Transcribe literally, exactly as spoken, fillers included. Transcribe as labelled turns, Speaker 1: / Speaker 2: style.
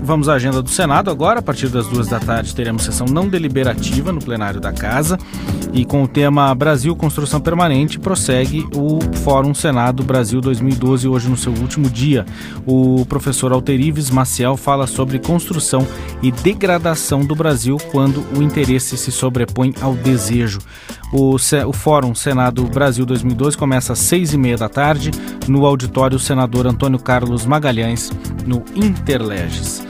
Speaker 1: vamos à agenda do Senado agora. A partir das duas da tarde teremos sessão não deliberativa no plenário da Casa. E com o tema Brasil Construção Permanente, prossegue o Fórum Senado Brasil dois mil e doze, hoje no seu último dia. O professor Alterives Maciel fala sobre construção e degradação do Brasil quando o interesse se sobrepõe ao desejo. O, o Fórum Senado Brasil dois mil e doze começa às seis e meia da tarde no auditório Senador Antônio Carlos Magalhães, no Interleges.